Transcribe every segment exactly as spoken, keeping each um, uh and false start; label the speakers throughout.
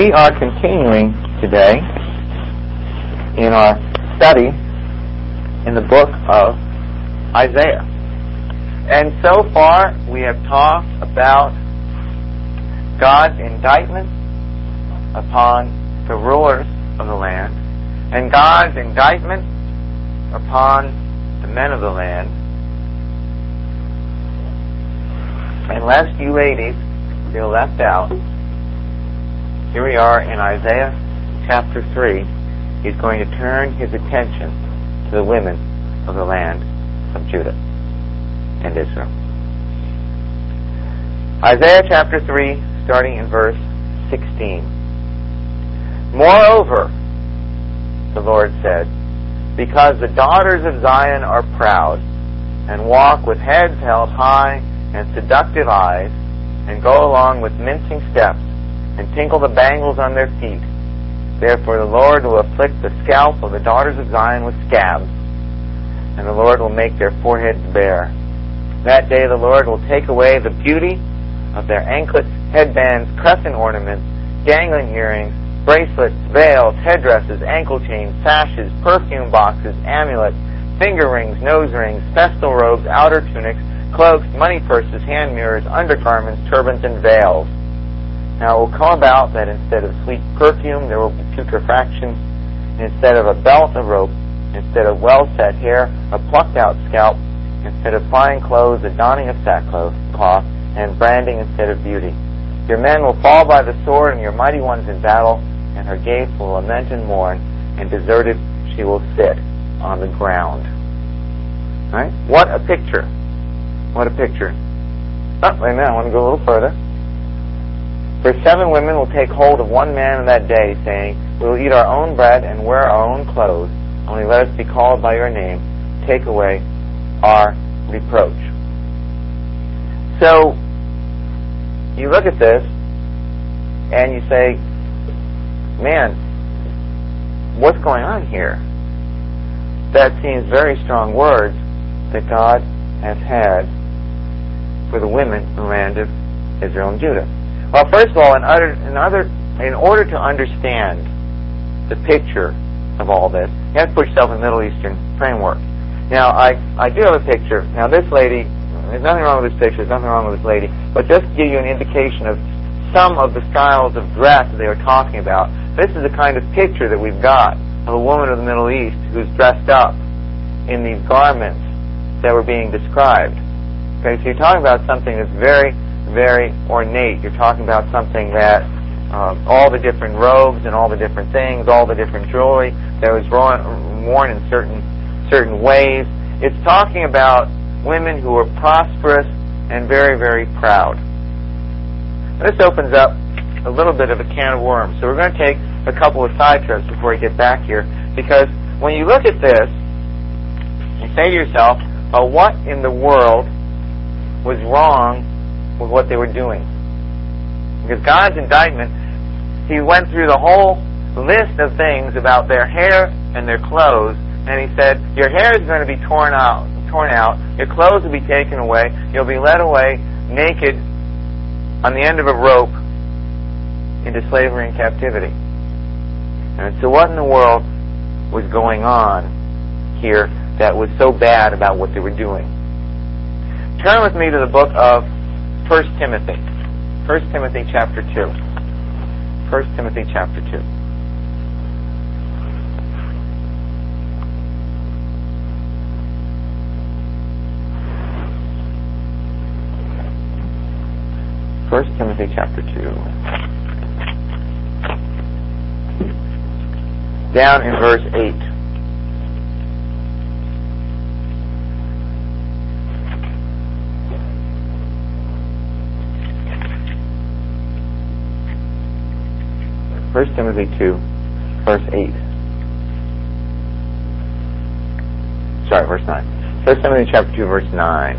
Speaker 1: We are continuing today in our study in the book of Isaiah. And so far we have talked about God's indictment upon the rulers of the land and God's indictment upon the men of the land. And lest you ladies feel left out, here we are in Isaiah chapter three. He's going to turn his attention to the women of the land of Judah and Israel. Isaiah chapter three, starting in verse sixteen. Moreover, the Lord said, because the daughters of Zion are proud, and walk with heads held high and seductive eyes, and go along with mincing steps, and tinkle the bangles on their feet. Therefore the Lord will afflict the scalp of the daughters of Zion with scabs, and the Lord will make their foreheads bare. That day the Lord will take away the beauty of their anklets, headbands, crescent ornaments, dangling earrings, bracelets, veils, headdresses, ankle chains, sashes, perfume boxes, amulets, finger rings, nose rings, festal robes, outer tunics, cloaks, money purses, hand mirrors, undergarments, turbans, and veils. Now it will come about that instead of sweet perfume there will be putrefaction, and instead of a belt, a rope, instead of well-set hair, a plucked-out scalp, instead of fine clothes, a donning of sackcloth, cloth, and branding instead of beauty. Your men will fall by the sword, and your mighty ones in battle, and her gates will lament and mourn, and deserted she will sit on the ground. Right? What a picture. What a picture. Oh, wait a minute, I want to go a little further. For seven women will take hold of one man in that day, saying, we will eat our own bread and wear our own clothes, only let us be called by your name. Take away our reproach. So, you look at this, and you say, man, what's going on here? That seems very strong words that God has had for the women in the land of Israel and Judah. Well, first of all, in, other, in, other, in order to understand the picture of all this, you have to put yourself in a Middle Eastern framework. Now, I, I do have a picture. Now, this lady, there's nothing wrong with this picture, there's nothing wrong with this lady, but just to give you an indication of some of the styles of dress that they were talking about, this is the kind of picture that we've got of a woman of the Middle East who's dressed up in these garments that were being described. Okay, so you're talking about something that's very, very ornate. You're talking about something that uh, all the different robes and all the different things, all the different jewelry that was worn in certain certain ways. It's talking about women who were prosperous and very, very proud. This opens up a little bit of a can of worms. So we're going to take a couple of side trips before we get back here, because when you look at this, you say to yourself, oh, what in the world was wrong with what they were doing? Because God's indictment, He went through the whole list of things about their hair and their clothes, and He said, your hair is going to be torn out, torn out, your clothes will be taken away, you'll be led away naked on the end of a rope into slavery and captivity. And so what in the world was going on here that was so bad about what they were doing? Turn with me to the book of First Timothy. First Timothy chapter two. First Timothy chapter two. First Timothy chapter two. Down in verse eight. First Timothy two, verse eight. Sorry, verse nine. First Timothy chapter two, verse nine.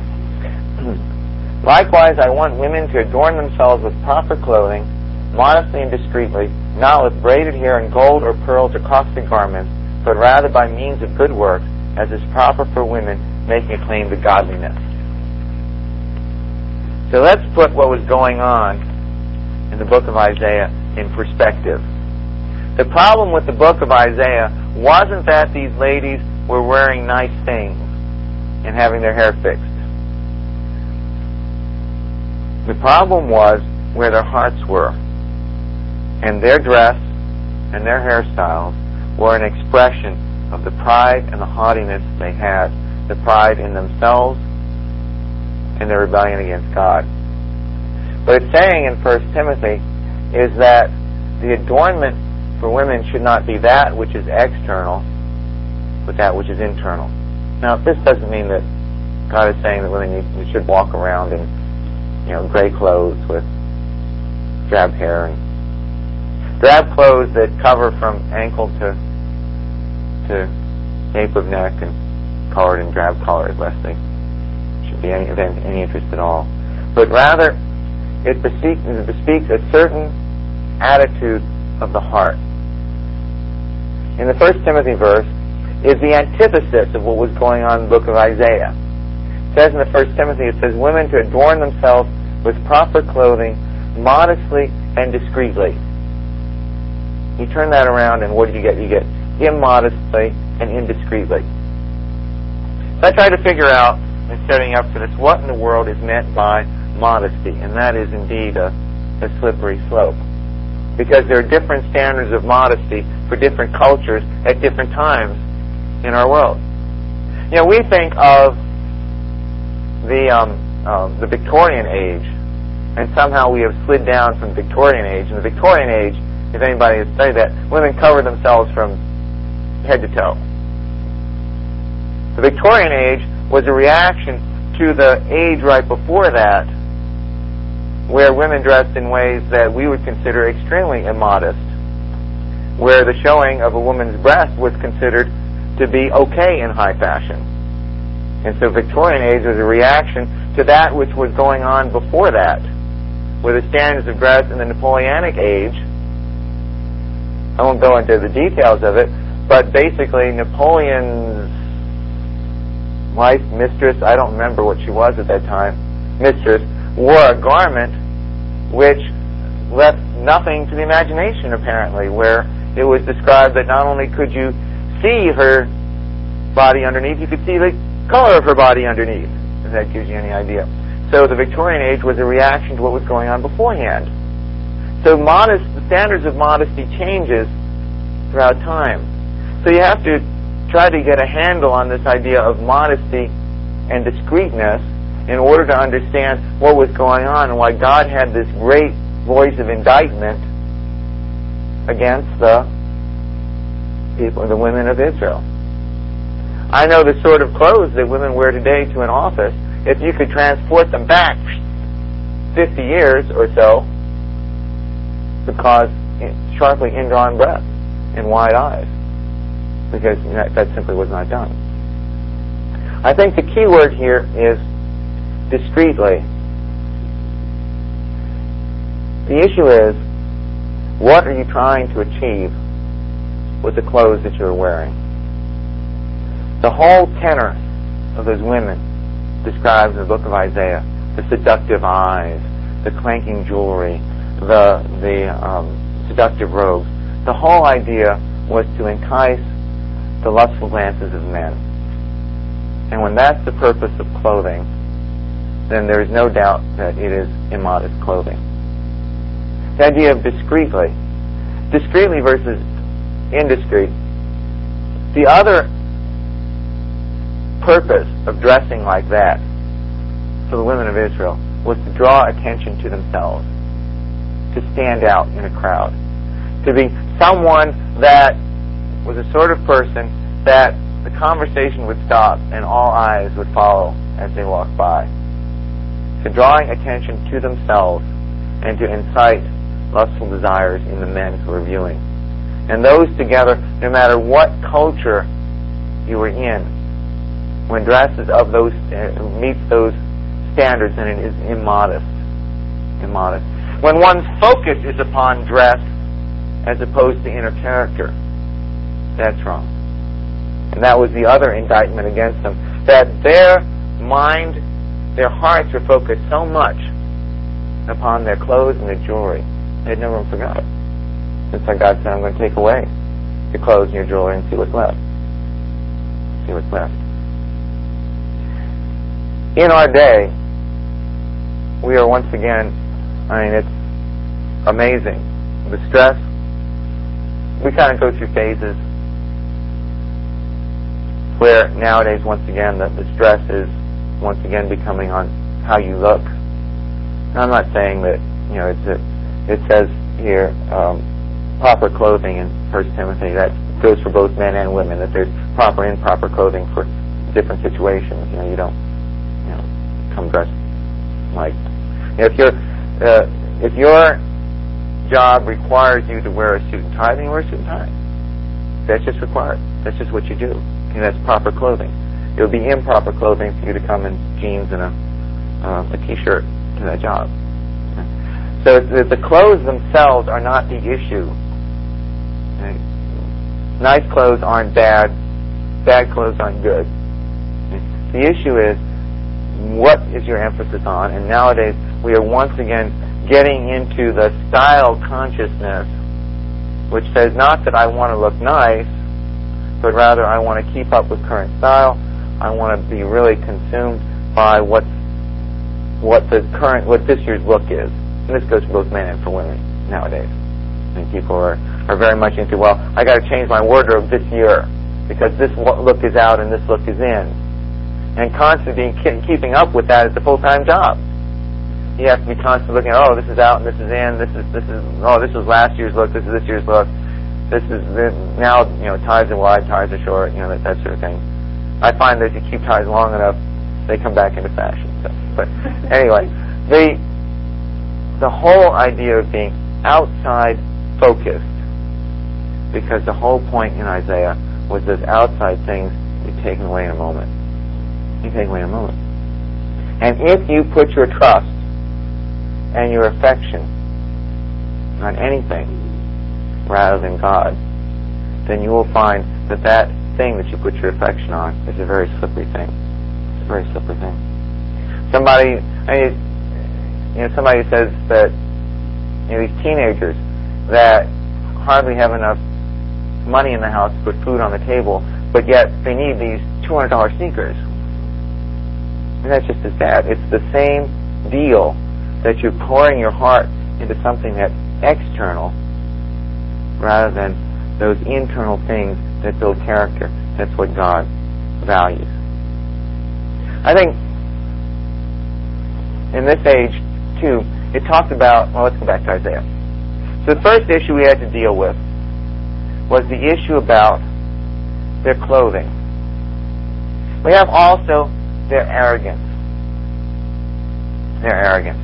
Speaker 1: Likewise, I want women to adorn themselves with proper clothing, modestly and discreetly, not with braided hair and gold or pearls or costly garments, but rather by means of good works, as is proper for women making a claim to godliness. So let's put what was going on in the book of Isaiah in perspective. The problem with the book of Isaiah wasn't that these ladies were wearing nice things and having their hair fixed. The problem was where their hearts were. And their dress and their hairstyles were an expression of the pride and the haughtiness they had, the pride in themselves and their rebellion against God. What it's saying in First Timothy is that the adornment for women should not be that which is external, but that which is internal. Now, this doesn't mean that God is saying that women need, should walk around in, you know, gray clothes with drab hair and drab clothes that cover from ankle to to nape of neck and colored in drab colors, lest they should be any of any interest at all. But rather, it bespeaks, it bespeaks a certain attitude of the heart. In the First Timothy verse is the antithesis of what was going on in the book of Isaiah. It says in the First Timothy, it says, women to adorn themselves with proper clothing, modestly and discreetly. You turn that around and what do you get? You get immodestly and indiscreetly. So I tried to figure out, in setting up for this, what in the world is meant by modesty, and that is indeed a, a slippery slope. Because there are different standards of modesty for different cultures at different times in our world. You know, we think of the um, uh, the Victorian age, and somehow we have slid down from the Victorian age. In the Victorian age, if anybody has studied that, women covered themselves from head to toe. The Victorian age was a reaction to the age right before that, where women dressed in ways that we would consider extremely immodest, where the showing of a woman's breast was considered to be okay in high fashion. And so Victorian age was a reaction to that which was going on before that, where the standards of dress in the Napoleonic age, I won't go into the details of it, but basically Napoleon's wife, mistress, I don't remember what she was at that time, mistress, wore a garment which left nothing to the imagination, apparently, where it was described that not only could you see her body underneath, you could see the color of her body underneath, if that gives you any idea. So the Victorian age was a reaction to what was going on beforehand. So modest, the standards of modesty changes throughout time. So you have to try to get a handle on this idea of modesty and discreetness in order to understand what was going on and why God had this great voice of indictment against the people, the women of Israel. I know the sort of clothes that women wear today to an office, if you could transport them back fifty years or so, would cause sharply indrawn breaths and wide eyes, because you know, that simply was not done. I think the key word here is discreetly. The issue is, what are you trying to achieve with the clothes that you're wearing? The whole tenor of those women described in the book of Isaiah, the seductive eyes, the clanking jewelry, the the um, seductive robes, the whole idea was to entice the lustful glances of men. And when that's the purpose of clothing, then there is no doubt that it is immodest clothing. The idea of discreetly. Discreetly versus indiscreet. The other purpose of dressing like that for the women of Israel was to draw attention to themselves, to stand out in a crowd, to be someone that was a sort of person that the conversation would stop and all eyes would follow as they walked by. To drawing attention to themselves and to incite lustful desires in the men who were viewing. And those together, no matter what culture you were in, when dresses of those uh, meets those standards, then it is immodest. Immodest. When one's focus is upon dress as opposed to inner character, that's wrong. And that was the other indictment against them, that their mind, their hearts were focused so much upon their clothes and their jewelry, they had no room for God. It's like God said, I'm going to take away your clothes and your jewelry and see what's left. See what's left. In our day, we are once again, I mean, it's amazing. The stress, we kind of go through phases where nowadays, once again, the, the stress is once again becoming on how you look. And I'm not saying that, you know, it's a, it says here, um, proper clothing in First Timothy, that goes for both men and women, that there's proper and improper clothing for different situations. You know, you don't, you know, come dressed like, you know, if you're, uh, if your job requires you to wear a suit and tie, then you wear a suit and tie. That's just required. That's just what you do. And that's proper clothing. It would be improper clothing for you to come in jeans and a, uh, a t-shirt to that job. So the, the clothes themselves are not the issue. Okay? Nice clothes aren't bad. Bad clothes aren't good. Okay? The issue is, what is your emphasis on? And nowadays, we are once again getting into the style consciousness, which says not that I want to look nice, but rather I want to keep up with current style. I want to be really consumed by what what the current, what this year's look is. And this goes for both men and for women nowadays. And people are, are very much into, well, I got to change my wardrobe this year because this look is out and this look is in. And constantly being, keeping up with that is a full-time job. You have to be constantly looking at, oh, this is out and this is in, this is, this is, oh, this was last year's look, this is this year's look. This is, now, you know, ties are wide, ties are short, you know, that, that sort of thing. I find that if you keep ties long enough, they come back into fashion. So, but anyway, the, the whole idea of being outside focused, because the whole point in Isaiah was those outside things be taken away in a moment. Be taken away in a moment. And if you put your trust and your affection on anything rather than God, then you will find that that thing that you put your affection on is a very slippery thing. It's a very slippery thing. Somebody, I mean, you know, somebody says that, you know, these teenagers that hardly have enough money in the house to put food on the table, but yet they need these two hundred dollars sneakers. And that's just as bad. It's the same deal that you're pouring your heart into something that's external rather than those internal things that build character. That's what God values. I think in this age, too, it talks about, well, let's go back to Isaiah. So the first issue we had to deal with was the issue about their clothing. We have also their arrogance. Their arrogance.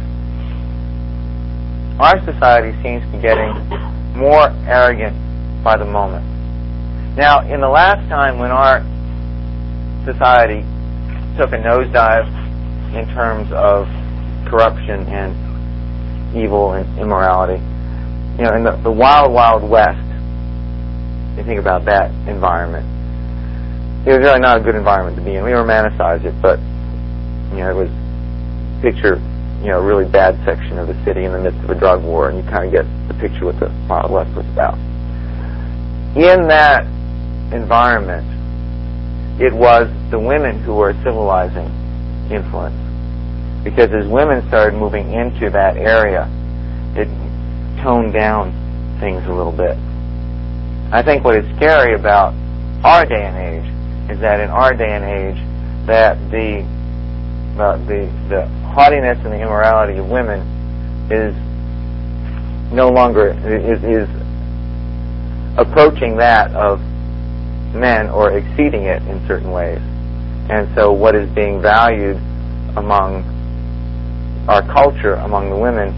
Speaker 1: Our society seems to be getting more arrogant by the moment. Now, in the last time when our society took a nosedive in terms of corruption and evil and immorality, you know, in the, the wild, wild west, you think about that environment, it was really not a good environment to be in. We romanticize it, but, you know, it was, picture, you know, a really bad section of the city in the midst of a drug war, and you kind of get the picture what the Wild West was about. In that environment, it was the women who were a civilizing influence. Because as women started moving into that area, it toned down things a little bit. I think what is scary about our day and age is that in our day and age, that the uh, the the haughtiness and the immorality of women is no longer is is approaching that of men or exceeding it in certain ways. And so what is being valued among our culture, among the women,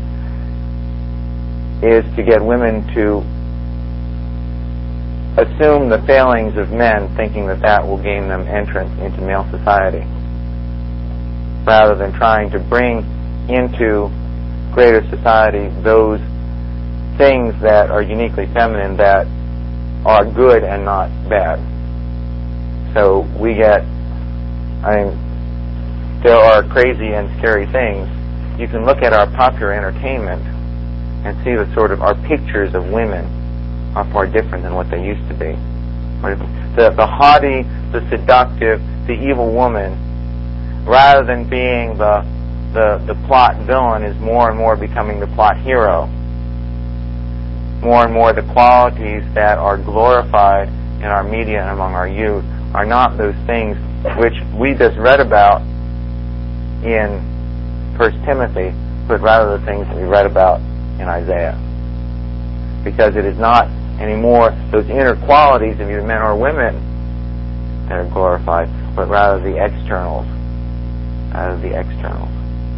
Speaker 1: is to get women to assume the failings of men, thinking that that will gain them entrance into male society, rather than trying to bring into greater society those things that are uniquely feminine that are good and not bad. So we get, I mean, there are crazy and scary things. You can look at our popular entertainment and see the sort of our pictures of women are far different than what they used to be. The, the haughty, the seductive, the evil woman, rather than being the, the, the plot villain, is more and more becoming the plot hero. More and more the qualities that are glorified in our media and among our youth are not those things which we just read about in First Timothy, but rather the things that we read about in Isaiah. Because it is not anymore those inner qualities of either men or women that are glorified, but rather the externals. Rather the externals.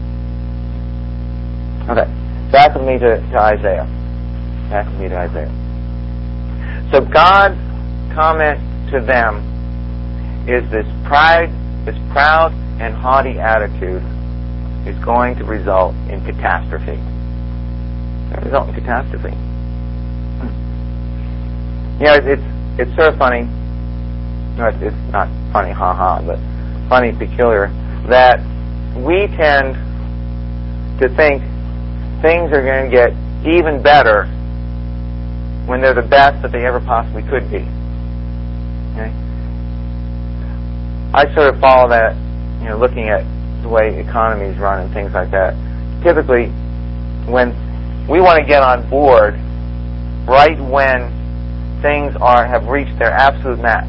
Speaker 1: Okay, back with me to, to Isaiah. Back with me to Isaiah. So God's comment to them is this pride, this proud and haughty attitude is going to result in catastrophe. It's going to result in catastrophe. You know, it's it's sort of funny. No, it's, it's not funny, ha-ha, but funny, peculiar, that we tend to think things are going to get even better when they're the best that they ever possibly could be. Okay? I sort of follow that, you know, looking at the way economies run and things like that. Typically, when we want to get on board right when things are have reached their absolute max.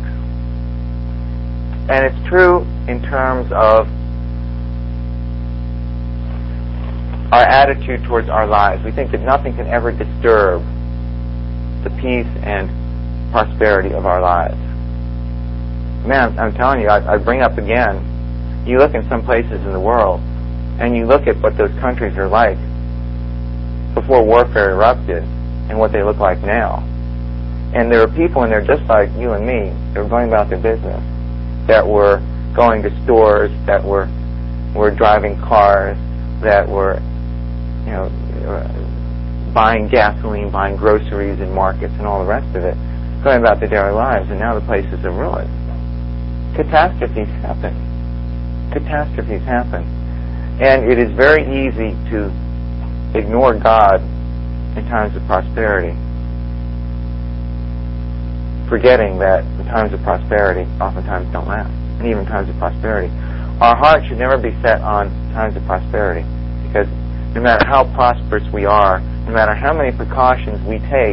Speaker 1: And it's true in terms of our attitude towards our lives. We think that nothing can ever disturb the peace and prosperity of our lives. Man, I'm, I'm telling you, I, I bring up again, you look in some places in the world, and you look at what those countries are like before warfare erupted and what they look like now. And there are people in there just like you and me that were going about their business, that were going to stores, that were were driving cars, that were, you know, uh, buying gasoline, buying groceries in markets and all the rest of it, going about their daily lives, and now the places are ruined. Catastrophes happen. Catastrophes happen. And it is very easy to ignore God in times of prosperity, forgetting that the times of prosperity oftentimes don't last, and even times of prosperity. Our heart should never be set on times of prosperity, because no matter how prosperous we are, no matter how many precautions we take,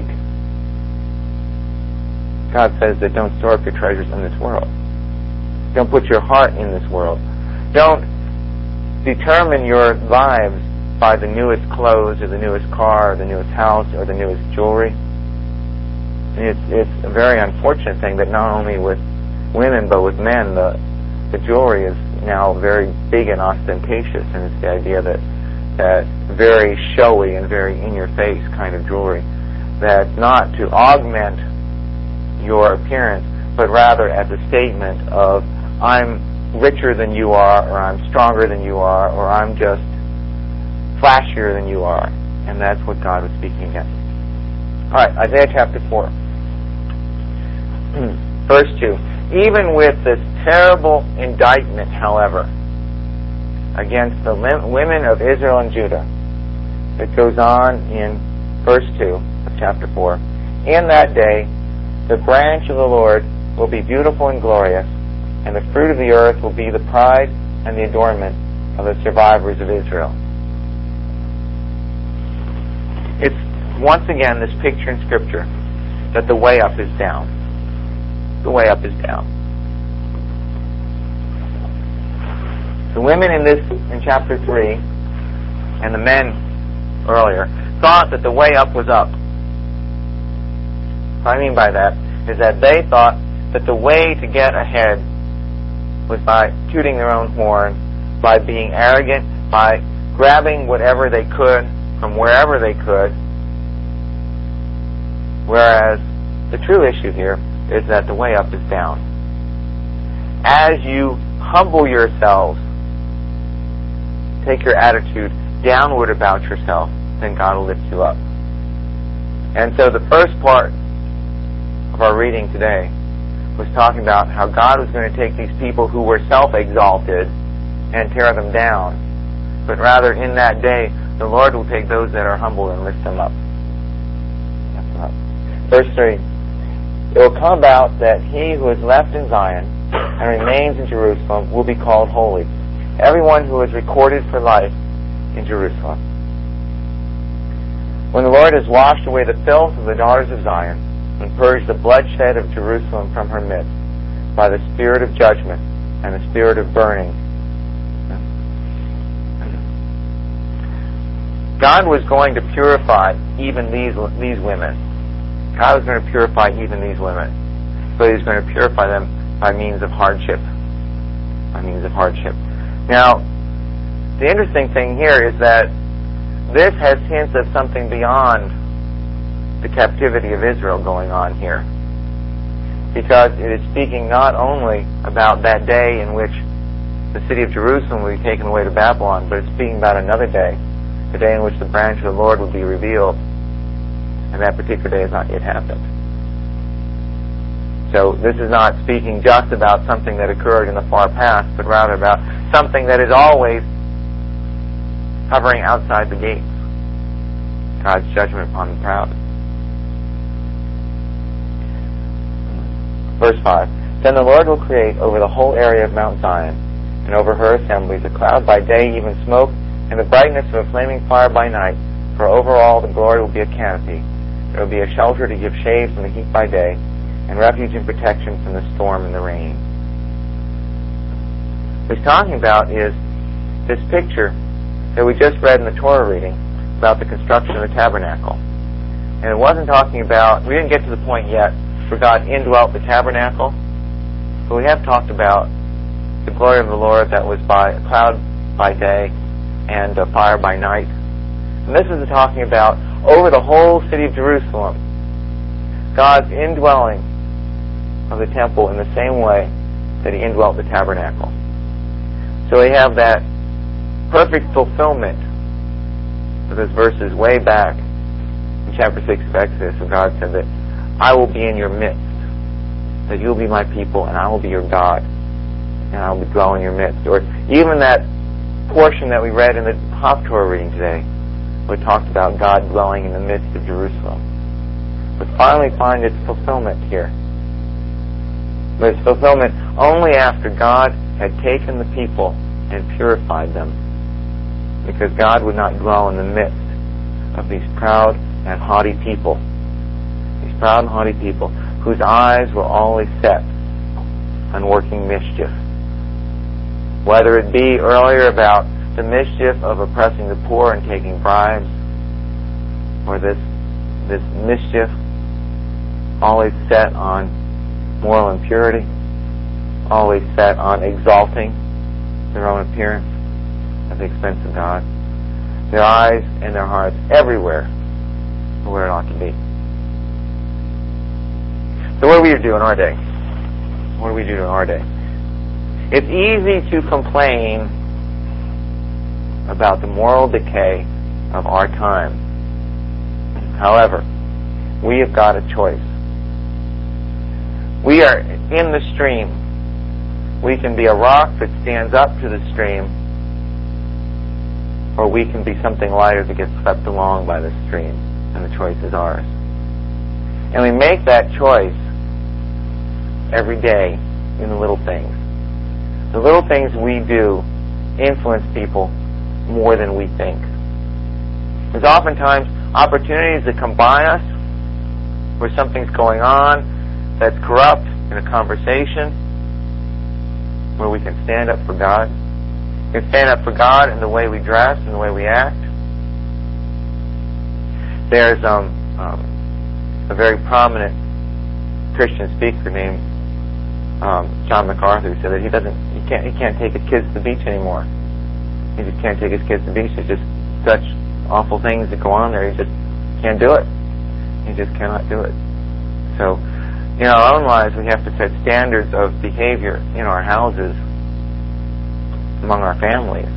Speaker 1: God says that don't store up your treasures in this world. Don't put your heart in this world. Don't determine your lives by the newest clothes or the newest car or the newest house or the newest jewelry. It's, it's a very unfortunate thing that not only with women but with men, the, the jewelry is now very big and ostentatious, and it's the idea that that very showy and very in-your-face kind of jewelry, that's not to augment your appearance, but rather as a statement of, I'm richer than you are, or I'm stronger than you are, or I'm just flashier than you are. And that's what God was speaking against. All right, Isaiah chapter four. Verse two. Even with this terrible indictment, however, against the lim- women of Israel and Judah, it goes on in verse two of chapter four. In that day, the branch of the Lord will be beautiful and glorious, and the fruit of the earth will be the pride and the adornment of the survivors of Israel. It's once again this picture in Scripture that the way up is down. The way up is down. The women in this, in chapter three, and the men earlier, thought that the way up was up. What I mean by that is that they thought that the way to get ahead was by tooting their own horn, by being arrogant, by grabbing whatever they could from wherever they could, whereas the true issue here is that the way up is down. As you humble yourselves, take your attitude downward about yourself, then God will lift you up. And so the first part of our reading today was talking about how God was going to take these people who were self-exalted and tear them down, but rather in that day the Lord will take those that are humble and lift them up. Lift them up. Verse three. It will come about that he who is left in Zion and remains in Jerusalem will be called holy, everyone who is recorded for life in Jerusalem. When the Lord has washed away the filth of the daughters of Zion and purged the bloodshed of Jerusalem from her midst by the spirit of judgment and the spirit of burning, God was going to purify even these these women. God was going to purify even these women. But He was going to purify them by means of hardship. By means of hardship. Now, the interesting thing here is that this has hints of something beyond the captivity of Israel going on here. Because it is speaking not only about that day in which the city of Jerusalem will be taken away to Babylon, but it's speaking about another day, the day in which the branch of the Lord will be revealed. And that particular day has not yet happened. So this is not speaking just about something that occurred in the far past, but rather about something that is always hovering outside the gates. God's judgment upon the proud. Verse five. Then the Lord will create over the whole area of Mount Zion and over her assemblies a cloud by day, even smoke, and the brightness of a flaming fire by night, for over all the glory will be a canopy. There will be a shelter to give shade from the heat by day, and refuge and protection from the storm and the rain. What he's talking about is this picture that we just read in the Torah reading about the construction of the tabernacle. And it wasn't talking about, we didn't get to the point yet where God indwelt the tabernacle, but we have talked about the glory of the Lord that was by a cloud by day and a fire by night. And this is talking about over the whole city of Jerusalem, God's indwelling of the temple in the same way that He indwelt the tabernacle. So we have that perfect fulfillment of those verses way back in chapter six of Exodus, where God said that I will be in your midst, that you'll be my people, and I will be your God, and I will be dwelling in your midst. Or even that portion that we read in the Haftorah reading today, where it talked about God dwelling in the midst of Jerusalem. But finally find its fulfillment here. But its fulfillment only after God had taken the people and purified them. Because God would not dwell in the midst of these proud and haughty people. These proud and haughty people whose eyes were always set on working mischief. Whether it be earlier about the mischief of oppressing the poor and taking bribes, or this this mischief always set on moral impurity, always set on exalting their own appearance at the expense of God. Their eyes and their hearts everywhere are where it ought to be. So what do we do in our day? What do we do in our day? It's easy to complain about the moral decay of our time. However, we have got a choice. We are in the stream. We can be a rock that stands up to the stream, or we can be something lighter that gets swept along by the stream, and the choice is ours. And we make that choice every day in the little things. The little things we do influence people more than we think. There's oftentimes opportunities that come by us where something's going on that's corrupt in a conversation, where we can stand up for God. We can stand up for God in the way we dress and the way we act. There's um, um, a very prominent Christian speaker named um, John MacArthur who said that he doesn't, he can't, he can't take his kids to the beach anymore. He just can't take his kids to the beach. There's just such awful things that go on there. He just can't do it. He just cannot do it. So, in our own lives, we have to set standards of behavior in our houses, among our families.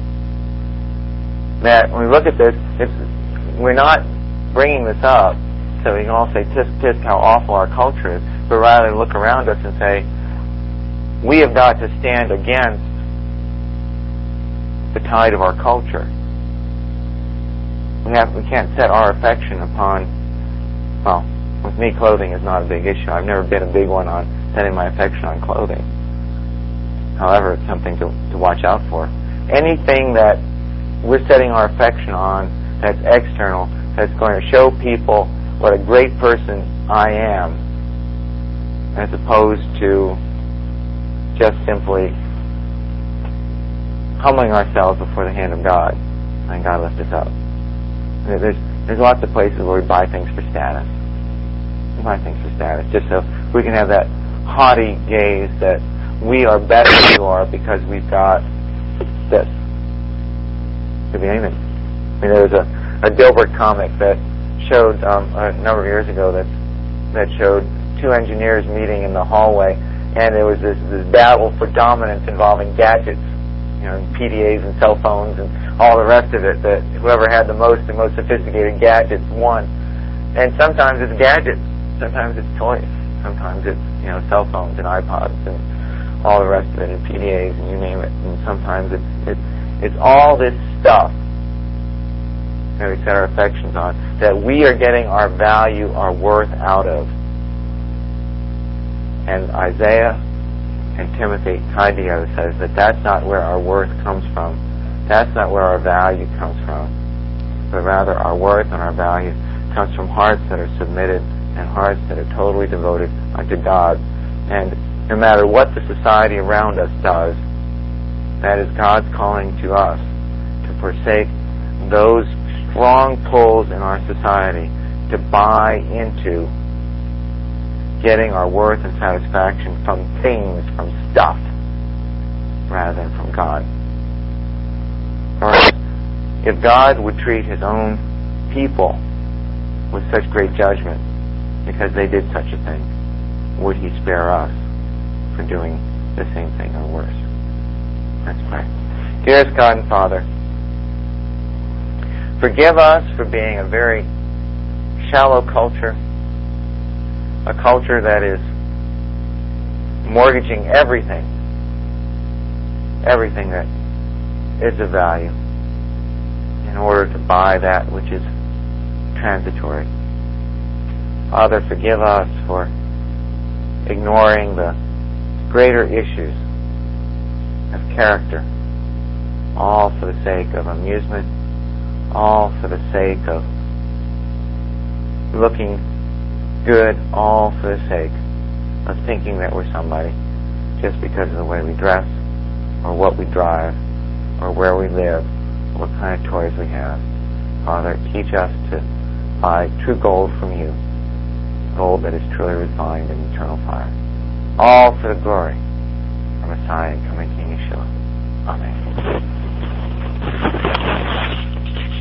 Speaker 1: That when we look at this, it's, we're not bringing this up so we can all say, tisk, tisk, how awful our culture is, but rather look around us and say, we have got to stand against the tide of our culture. We have we can't set our affection upon, well, With me, clothing is not a big issue. I've never been a big one on setting my affection on clothing. However, it's something to, to watch out for. Anything that we're setting our affection on that's external, that's going to show people what a great person I am, as opposed to just simply humbling ourselves before the hand of God, and God lift us up. There's there's lots of places where we buy things for status. We buy things for status, just so we can have that haughty gaze that we are better than you are because we've got this. Could be anything. I mean, there was a, a Dilbert comic that showed um, a number of years ago that that showed two engineers meeting in the hallway, and there was this, this battle for dominance involving gadgets, you know, P D As and cell phones and all the rest of it, that whoever had the most and most sophisticated gadgets won. And sometimes it's gadgets, sometimes it's toys, sometimes it's, you know, cell phones and iPods and all the rest of it, and P D As and you name it. And sometimes it's it's it's all this stuff that we set our affections on, that we are getting our value, our worth out of. And Isaiah and Timothy tied together says that that's not where our worth comes from. That's not where our value comes from. But rather our worth and our value comes from hearts that are submitted and hearts that are totally devoted unto God. And no matter what the society around us does, that is God's calling to us to forsake those strong pulls in our society to buy into getting our worth and satisfaction from things, from stuff, rather than from God. For if God would treat His own people with such great judgment because they did such a thing, would He spare us for doing the same thing or worse? Let's pray. Dearest God and Father, forgive us for being a very shallow culture, a culture that is mortgaging everything, everything that is of value in order to buy that which is transitory. Father, forgive us for ignoring the greater issues of character, all for the sake of amusement, all for the sake of looking good, all for the sake of thinking that we're somebody just because of the way we dress or what we drive or where we live, what kind of toys we have. Father, teach us to buy true gold from you, gold that is truly refined in eternal fire, all for the glory of Messiah and coming King Yeshua. Amen.